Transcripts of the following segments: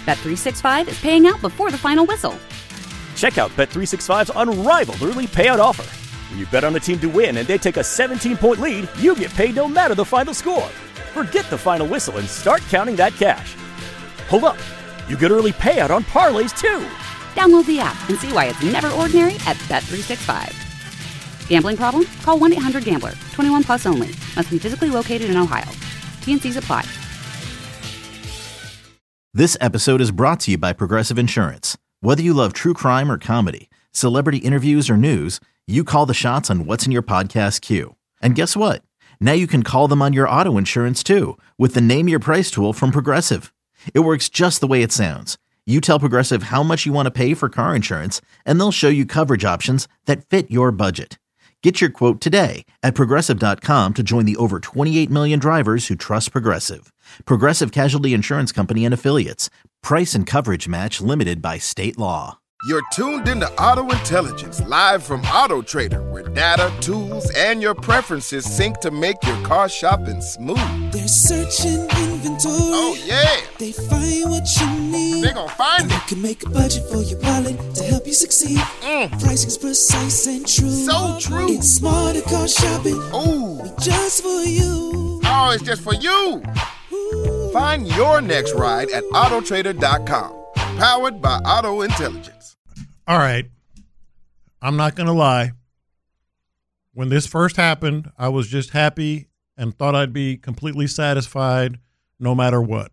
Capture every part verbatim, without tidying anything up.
Bet three sixty-five is paying out before the final whistle. Check out Bet three sixty-five's unrivaled early payout offer. When you bet on a team to win and they take a seventeen-point lead, you get paid no matter the final score. Forget the final whistle and start counting that cash. Hold up. You get early payout on parlays, too. Download the app and see why it's never ordinary at Bet three sixty-five. Gambling problem? Call one eight hundred gambler. twenty-one plus only. Must be physically located in Ohio. T and C's apply. This episode is brought to you by Progressive Insurance. Whether you love true crime or comedy, celebrity interviews or news, you call the shots on what's in your podcast queue. And guess what? Now you can call them on your auto insurance too with the Name Your Price tool from Progressive. It works just the way it sounds. You tell Progressive how much you want to pay for car insurance, and they'll show you coverage options that fit your budget. Get your quote today at Progressive dot com to join the over twenty-eight million drivers who trust Progressive. Progressive Casualty Insurance Company and Affiliates. Price and coverage match limited by state law. You're tuned into Auto Intelligence, live from Auto Trader, where data, tools, and your preferences sync to make your car shopping smooth. They're searching inventory. Oh, yeah. They find what you need. They're gonna find and it. You can make a budget for your wallet to help you succeed. Mm. Pricing's precise and true. So true. It's smarter car shopping. Ooh. Just for you. Oh, it's just for you. Ooh. Find your next ride at Auto Trader dot com. Powered by Auto Intelligence. All right. I'm not going to lie. When this first happened, I was just happy and thought I'd be completely satisfied no matter what.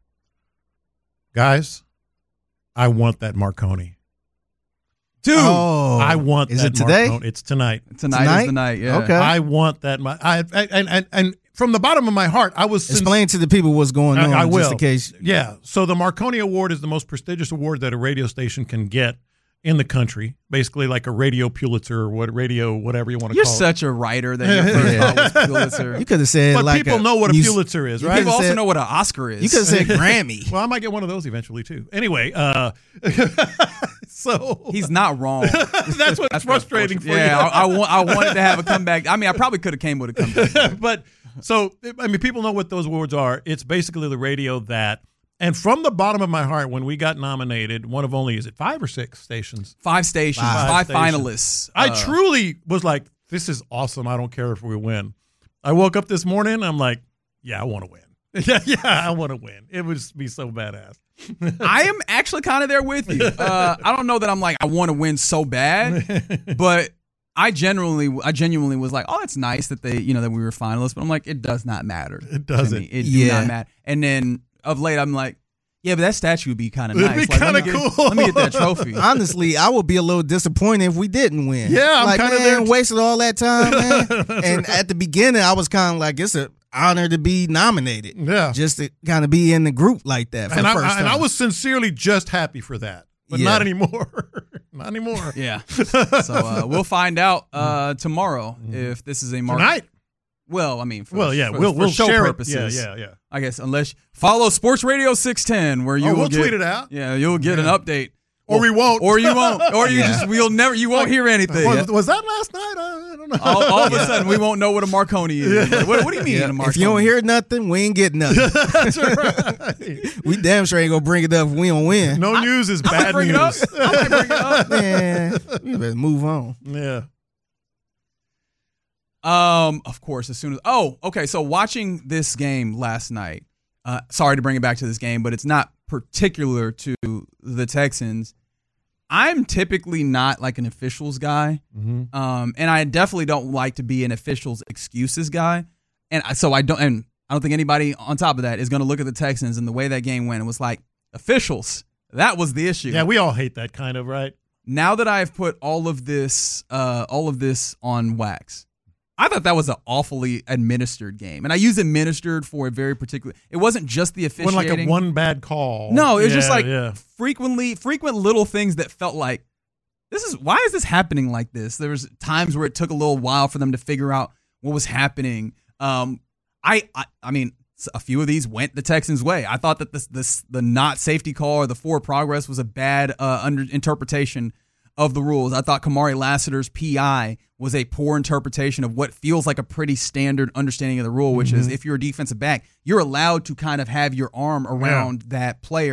Guys, I want that Marconi. Dude, oh, I want is that it today? Marconi. It's tonight. Tonight, Tonight is the night, yeah. Okay. I want that. I, I, and, and, and from the bottom of my heart, I was... Explain to the people what's going on, I, I will. just in case. Yeah. So the Marconi Award is the most prestigious award that a radio station can get in the country, basically like a radio Pulitzer or what radio, whatever you want to You're call it. You're such a writer that your first thought was Pulitzer. You could have said but like people a know what a mus- Pulitzer is, right? People also said, know what an Oscar is. You could have said Grammy. Well, I might get one of those eventually too. Anyway, uh, so he's not wrong. That's what's That's frustrating for yeah, you. I, I, want, I wanted to have a comeback. I mean, I probably could have came with a comeback. But so, I mean, people know what those awards are. It's basically the radio that, and from the bottom of my heart, when we got nominated, one of only, is it five or six stations? Five stations, Five five, stations. finalists. I Uh, truly was like, this is awesome. I don't care if we win. I woke up this morning, I'm like, yeah, I want to win. yeah, yeah, I want to win. It would just be so badass. I am actually kind of there with you. Uh, I don't know that I'm like, I want to win so bad, but I genuinely, I genuinely was like, oh, it's nice that they, you know, that we were finalists, but I'm like, it does not matter. It doesn't. To me. It Yeah. do not matter. And then of late, I'm like, yeah, but that statue would be kind of It'd nice. be Like, let kinda me get- cool. Let me get that trophy. Honestly, I would be a little disappointed if we didn't win. Yeah, I'm like, kinda man, there too. wasted all that time, man. And at the beginning, I was kind of like, it's an honor to be nominated. Yeah. Just to kind of be in the group like that for And the I, first I- time. and I was sincerely just happy for that, but Yeah. not anymore. Not anymore. Yeah. So uh, we'll find out uh, tomorrow if this is a mark. Tonight. Well, I mean, for, Well, yeah, for, we'll for we'll show share purposes. it. Yeah, yeah, yeah. I guess unless follow Sports Radio six ten, where you Oh, will we'll get, tweet it out. Yeah, you'll get Yeah. an update, Or we won't. or you won't, or you Yeah. just we'll never, you won't hear anything. Was, was that last night? I, I don't know. all, all of a sudden, we won't know what a Marconi is. Like, what, what do you mean, Yeah. a Marconi? If you don't hear nothing, we ain't getting nothing. That's right. We damn sure ain't gonna bring it up if we don't win. No news is I might bad bring it up. news. I might bring it up. Man, we better move on. Yeah. Um, of course, as soon as oh, okay. So watching this game last night. Uh, sorry to bring it back to this game, but it's not particular to the Texans. I'm typically not like an officials guy, Mm-hmm. um, and I definitely don't like to be an officials excuses guy. And I- so I don't, and I don't think anybody on top of that is going to look at the Texans and the way that game went. It was like officials. That was the issue. Yeah, we all hate that kind of, right? Now that I've put all of this, uh, all of this on wax, I thought that was an awfully administered game, and I use administered for a very particular. It wasn't just the officiating. Wasn't like a one bad call. No, it was Yeah, just like yeah. frequently, frequent little things that felt like this is why is this happening like this. There was times where it took a little while for them to figure out what was happening. Um, I, I, I mean, a few of these went the Texans' way. I thought that this, this, the not safety call or the forward progress was a bad uh, under interpretation of the rules. I thought Kamari Lassiter's P I was a poor interpretation of what feels like a pretty standard understanding of the rule, which Mm-hmm. is if you're a defensive back, you're allowed to kind of have your arm around that player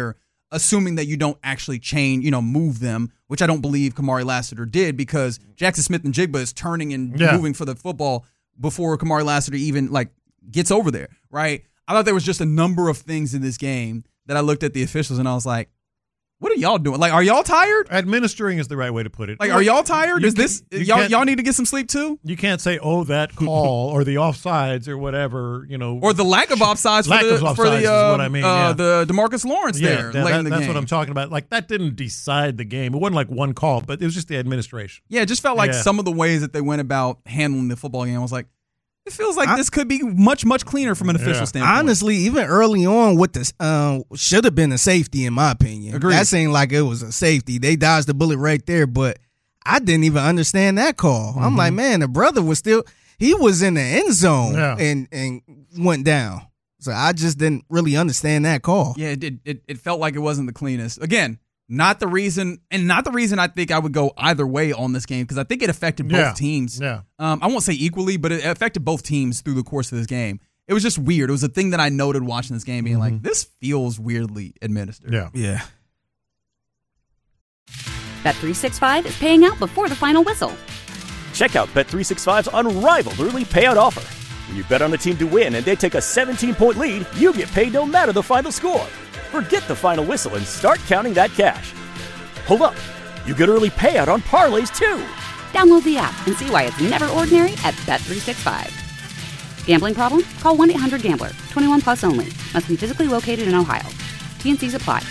assuming that you don't actually change, you know, move them, which I don't believe Kamari Lassiter did, because Jackson Smith-Njigba is turning and Yeah. moving for the football before Kamari Lassiter even like gets over there, right? I thought there was just a number of things in this game that I looked at the officials and I was like, what are y'all doing? Like, are y'all tired? Administering is the right way to put it. Like, are y'all tired? You Is this can- you y'all can't- y'all need to get some sleep too? You can't say, "Oh, that call" or the offsides or whatever, you know, Or the lack of offsides for Lack the of for offsides the is uh, what I mean, uh, yeah. the DeMarcus Lawrence yeah, there that- late that- in the that's game. what I'm talking about. Like, that didn't decide the game. It wasn't like one call, but it was just the administration. Yeah, it just felt like Yeah. some of the ways that they went about handling the football game. I was like, it feels like I- this could be much, much cleaner from an official Yeah. standpoint. Honestly, even early on with this, um, should have been a safety in my opinion. Agreed. That seemed like it was a safety. They dodged the bullet right there, but I didn't even understand that call. I'm like, man, the brother was still he was in the end zone Yeah. and and went down. So I just didn't really understand that call. Yeah, it, did- it it felt like it wasn't the cleanest. Again, not the reason, and not the reason I think I would go either way on this game, because I think it affected both Yeah. teams. Yeah. Um, I won't say equally, but it affected both teams through the course of this game. It was just weird. It was a thing that I noted watching this game, being like, this feels weirdly administered. Yeah. Yeah. Bet three sixty-five is paying out before the final whistle. Check out Bet three sixty-five's unrivaled early payout offer. When you bet on a team to win and they take a seventeen-point lead, you get paid no matter the final score. Forget the final whistle and start counting that cash. Hold up. You get early payout on parlays too. Download the app and see why it's never ordinary at Bet three sixty-five. Gambling problem? Call one eight hundred gambler. twenty-one plus only. Must be physically located in Ohio. T N Cs apply.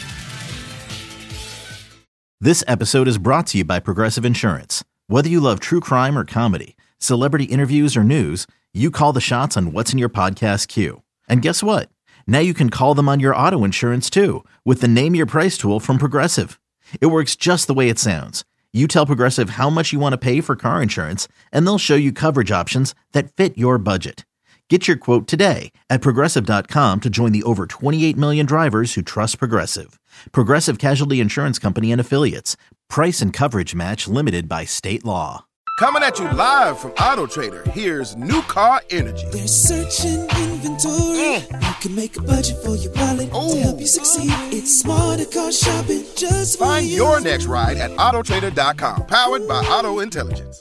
This episode is brought to you by Progressive Insurance. Whether you love true crime or comedy, celebrity interviews or news, you call the shots on what's in your podcast queue. And guess what? Now you can call them on your auto insurance too with the Name Your Price tool from Progressive. It works just the way it sounds. You tell Progressive how much you want to pay for car insurance, and they'll show you coverage options that fit your budget. Get your quote today at Progressive dot com to join the over twenty-eight million drivers who trust Progressive. Progressive Casualty Insurance Company and Affiliates. Price and coverage match limited by state law. Coming at you live from Auto Trader, here's New Car Energy. There's searching inventory. You can make a budget for your wallet Ooh. to help you succeed. It's smarter car shopping just for Find you. your next ride at Auto Trader dot com, powered by Auto Intelligence.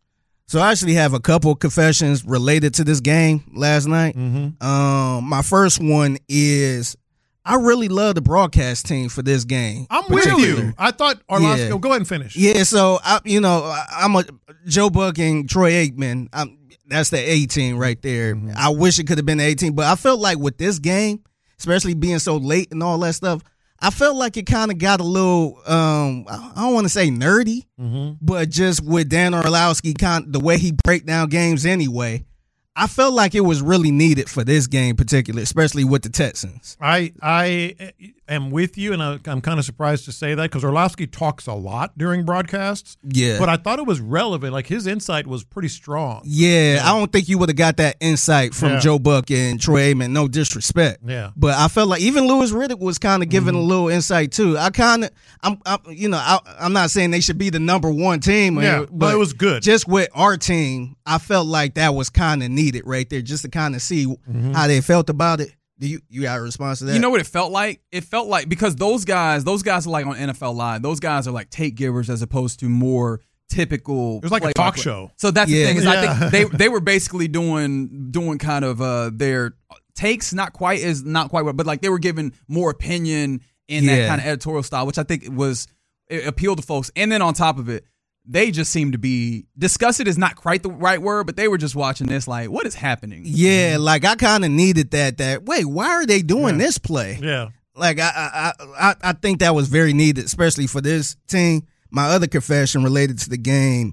So I actually have a couple confessions related to this game last night. Mm-hmm. Um, my first one is I really love the broadcast team for this game. I'm with particular. you. I thought Orlovsky. Yeah. Go ahead and finish. Yeah, so I, you know, I, I'm a Joe Buck and Troy Aikman. I'm, that's the A team right there. Mm-hmm. I wish it could have been the A team, but I felt like with this game, especially being so late and all that stuff, I felt like it kind of got a little, um, I don't want to say nerdy, Mm-hmm. but just with Dan Orlowski, kind the way he break down games anyway, I felt like it was really needed for this game particularly, especially with the Texans. I I am with you, and I, I'm kind of surprised to say that because Orlowski talks a lot during broadcasts. Yeah. But I thought it was relevant. Like, his insight was pretty strong. Yeah, I don't think you would have got that insight from Yeah. Joe Buck and Troy Aikman. No disrespect. Yeah. But I felt like even Louis Riddick was kind of giving Mm-hmm. a little insight too. I kind of, I'm, I'm, you know, I, I'm not saying they should be the number one team. Yeah, or- but it was good. Just with our team, I felt like that was kind of needed right there, just to kind of see Mm-hmm. how they felt about it. Do you you got a response to that? You know what it felt like? It felt like, because those guys, those guys are like on N F L Live. Those guys are like take givers as opposed to more typical. It was like a talk show. So that's Yeah. the thing is, I Yeah. think they they were basically doing doing kind of uh, their takes, not quite as not quite, but like they were giving more opinion in that Yeah. kind of editorial style, which I think was it appealed to folks. And then on top of it, they just seemed to be disgusted is not quite the right word, but they were just watching this like, what is happening? Yeah, like I kind of needed that. That wait, why are they doing this play? Yeah. Like I, I, I, I think that was very needed, especially for this team. My other confession related to the game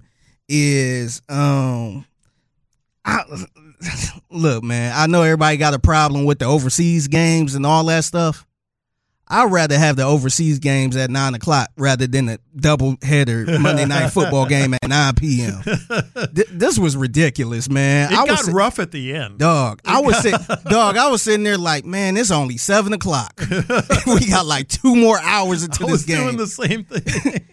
is, um, I, look, man, I know everybody got a problem with the overseas games and all that stuff. I'd rather have the overseas games at nine o'clock rather than a double header Monday night football game at nine p.m. Th- this was ridiculous, man. It I got was rough at the end. Dog, I was sit, dog. I was sitting there like, man, it's only seven o'clock. We got like two more hours into I this was game. doing the same thing.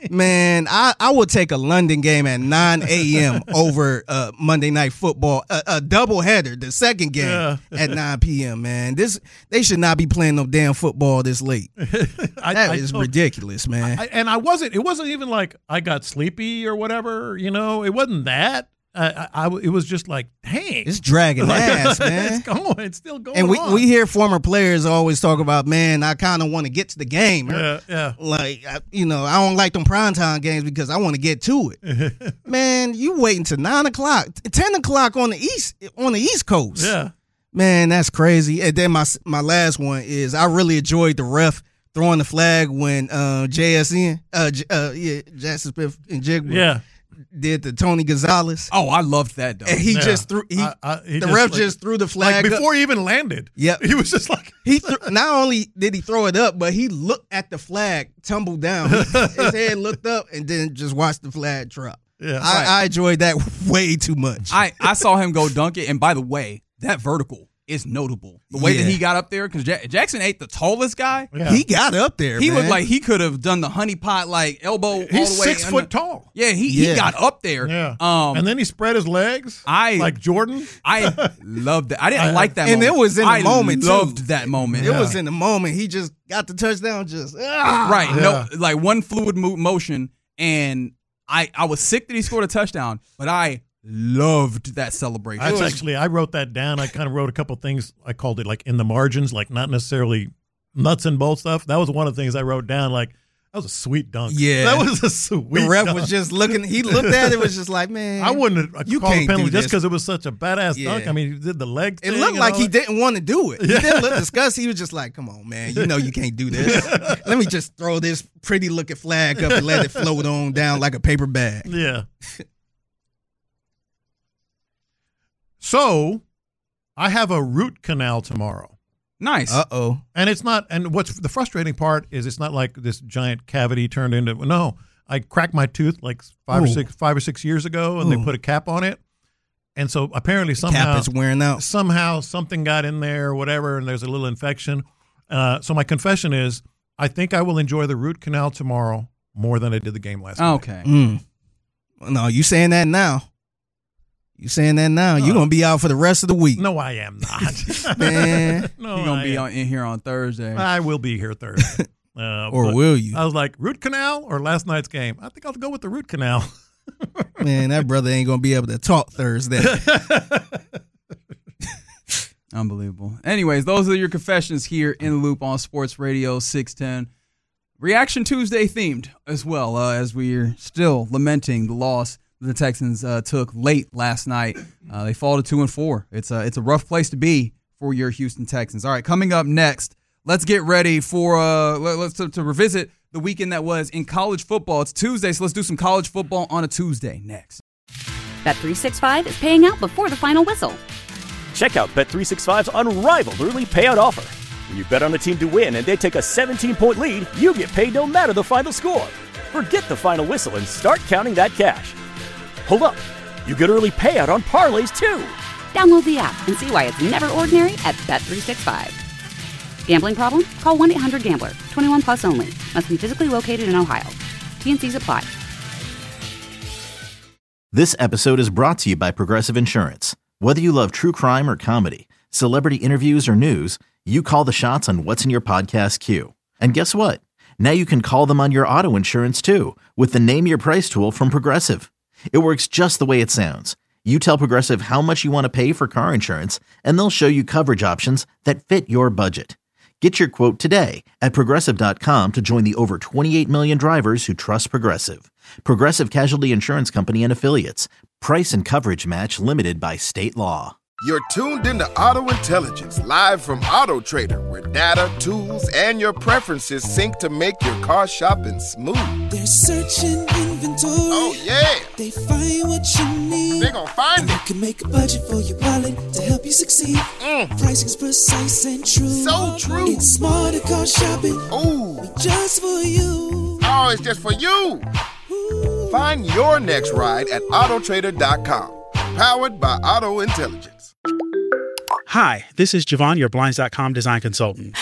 Man, I, I would take a London game at nine a.m. over uh, Monday Night Football, a, a doubleheader, the second game Yeah. at nine p.m., man. This They should not be playing no damn football this late. I, That I is told- ridiculous, man. I, and I wasn't. It wasn't even like I got sleepy or whatever. You know, it wasn't that. I, I, I it was just like, dang, It's dragging ass, man. it's going. It's still going. And we, on. we hear former players always talk about, man, I kind of want to get to the game. Yeah, yeah. Like, I, you know, I don't like them primetime games because I want to get to it. Man, you waiting till nine o'clock, ten o'clock on the east on the East Coast. Yeah. Man, that's crazy. And then my my last one is I really enjoyed the ref throwing the flag when uh, J S N, uh, J- uh, yeah, Jackson Smith and Jigba Yeah. did the Tony Gonzalez. Oh, I loved that though. And he Yeah. just threw. He, I- I- he the just, ref like- just threw the flag Like up. before he even landed. Yep. He was just like, He threw, not only did he throw it up, but he looked at the flag tumble down. His head looked up and then just watched the flag drop. Yeah. I, I enjoyed that way too much. I, I saw him go dunk it, and by the way, that vertical is notable. The way Yeah. that he got up there, because ja- Jackson ain't the tallest guy. Yeah. He got up there. He man. looked like he could have done the honey pot like elbow all he's the way. six under- foot tall. Yeah, he, Yeah. he got up there. Yeah. Um, and then he spread his legs. I- like Jordan. I loved it. I didn't I- like that and moment. it was in the I moment, too. loved that moment. It was in the moment. He just got the touchdown. Just ah. Right. Yeah. No, like one fluid mo- motion, and I, I was sick that he scored a touchdown, but I loved that celebration. That's It was- actually, I wrote that down. I kind of wrote a couple things. I called it like in the margins, like not necessarily nuts and bolts stuff. That was one of the things I wrote down. Like, that was a sweet dunk. Yeah. That was a sweet The ref dunk. was just looking. He looked at it. Was just like, man, I wouldn't have You called a can't penalty do just this. because it was such a badass Yeah. dunk. I mean, he did the leg It thing looked and like all he that. didn't want to do it. He didn't look disgusted. He was just like, come on, man. You know you can't do this. Let me just throw this pretty looking flag up and let it float on down like a paper bag. Yeah. So, I have a root canal tomorrow. nice. Uh oh. And it's not, and what's the frustrating part is it's not like this giant cavity turned into, no, I cracked my tooth like five or Ooh. six, five or six years ago and Ooh. they put a cap on it. And so apparently somehow, Cap is wearing out. somehow something got in there or whatever, and there's a little infection. Uh, so my confession is, I think I will enjoy the root canal tomorrow more than I did the game last night. okay. Mm. No, you saying that now. You saying that now. You're going to be out for the rest of the week. No, I am not. Man. no, You're gonna I be am. on, in here on Thursday. I will be here Thursday. Uh, Or but will you? I was like, root canal or last night's game? I think I'll go with the root canal. Man, that brother ain't going to be able to talk Thursday. Unbelievable. Anyways, those are your confessions here in the Loop on Sports Radio six ten. Reaction Tuesday themed as well, uh, as we're still lamenting the loss the Texans uh, took late last night. Uh, they fall to two and four. It's a it's a rough place to be for your Houston Texans. All right, coming up next, let's get ready for uh let, let's to, to revisit the weekend that was in college football. It's Tuesday, so let's do some college football on a Tuesday next. Bet three sixty-five is paying out before the final whistle. Check out Bet three sixty-five's unrivaled early payout offer. When you bet on a team to win and they take a seventeen-point lead, you get paid no matter the final score. Forget the final whistle and start counting that cash. Hold up. You get early payout on parlays, too. Download the app and see why it's never ordinary at Bet three sixty-five. Gambling problem? Call one eight hundred gambler. twenty-one plus only. Must be physically located in Ohio. T N Cs apply. This episode is brought to you by Progressive Insurance. Whether you love true crime or comedy, celebrity interviews or news, you call the shots on what's in your podcast queue. And guess what? Now you can call them on your auto insurance too with the Name Your Price tool from Progressive. It works just the way it sounds. You tell Progressive how much you want to pay for car insurance, and they'll show you coverage options that fit your budget. Get your quote today at Progressive dot com to join the over twenty-eight million drivers who trust Progressive. Progressive Casualty Insurance Company and Affiliates. Price and coverage match limited by state law. You're tuned into Auto Intelligence, live from Auto Trader, where data, tools, and your preferences sync to make your car shopping smooth. They're searching inventory. Oh, yeah. They find what you need. They gon' find You it. can make a budget for your wallet to help you succeed. Mm. Pricing's precise and true. So true. It's smarter car shopping. Ooh. Just for you. Oh, it's just for you. Ooh. Find your next ride at Auto Trader dot com. Powered by Auto Intelligence. Hi, this is Javon, your Blinds dot com design consultant. Oh,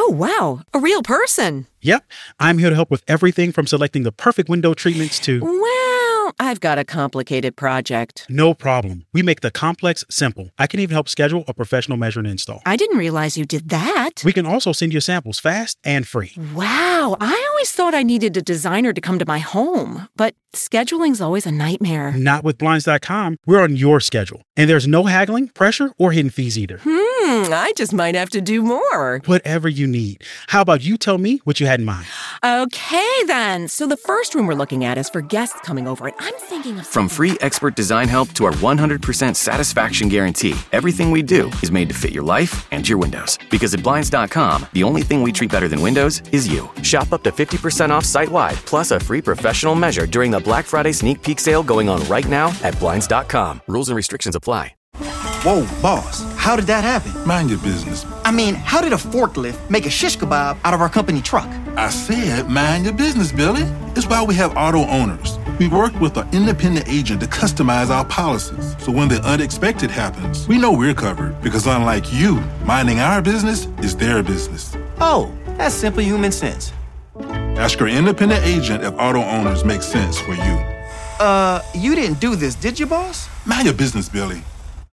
Oh, wow. A real person. Yep. I'm here to help with everything from selecting the perfect window treatments to... Well, I've got a complicated project. No problem. We make the complex simple. I can even help schedule a professional measure and install. I didn't realize you did that. We can also send you samples fast and free. Wow. I always thought I needed a designer to come to my home, but scheduling's always a nightmare. Not with Blinds dot com. We're on your schedule. And there's no haggling, pressure, or hidden fees either. Hmm, I just might have to do more. Whatever you need. How about you tell me what you had in mind? Okay, then. So the first room we're looking at is for guests coming over, and I'm thinking of... From free expert design help to our one hundred percent satisfaction guarantee, everything we do is made to fit your life and your windows. Because at Blinds dot com, the only thing we treat better than windows is you. Shop up to fifty percent off site-wide, plus a free professional measure during the Black Friday sneak peek sale going on right now at Blinds dot com. Rules and restrictions apply. Whoa, boss, how did that happen? Mind your business. I mean, how did a forklift make a shish kebab out of our company truck? I said mind your business, Billy. It's why we have auto owners. We work with an independent agent to customize our policies. So when the unexpected happens, we know we're covered. Because unlike you, minding our business is their business. Oh, that's simple human sense. Ask your independent agent if auto owners make sense for you. Uh, you didn't do this, did you, boss? Mind your business, Billy.